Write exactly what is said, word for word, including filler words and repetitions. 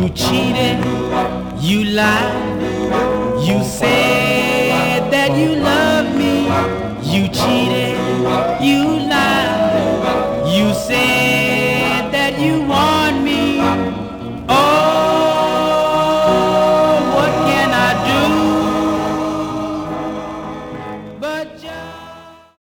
You cheated, you lied, you said that you loved me. You cheated.